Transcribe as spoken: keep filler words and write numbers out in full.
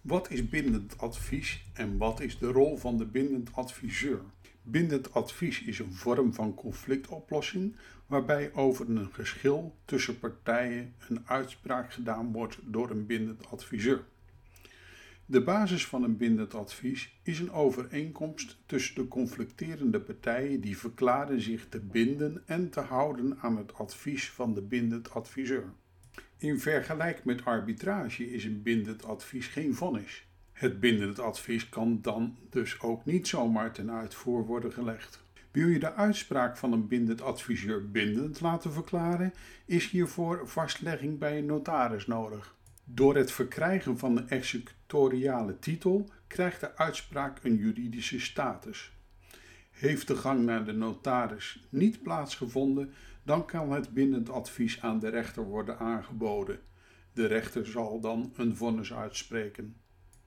Wat is bindend advies en wat is de rol van de bindend adviseur? Bindend advies is een vorm van conflictoplossing waarbij over een geschil tussen partijen een uitspraak gedaan wordt door een bindend adviseur. De basis van een bindend advies is een overeenkomst tussen de conflicterende partijen die verklaren zich te binden en te houden aan het advies van de bindend adviseur. In vergelijking met arbitrage is een bindend advies geen vonnis. Het bindend advies kan dan dus ook niet zomaar ten uitvoer worden gelegd. Wil je de uitspraak van een bindend adviseur bindend laten verklaren, is hiervoor vastlegging bij een notaris nodig. Door het verkrijgen van een executoriale titel krijgt de uitspraak een juridische status. Heeft de gang naar de notaris niet plaatsgevonden, dan kan het bindend advies aan de rechter worden aangeboden. De rechter zal dan een vonnis uitspreken.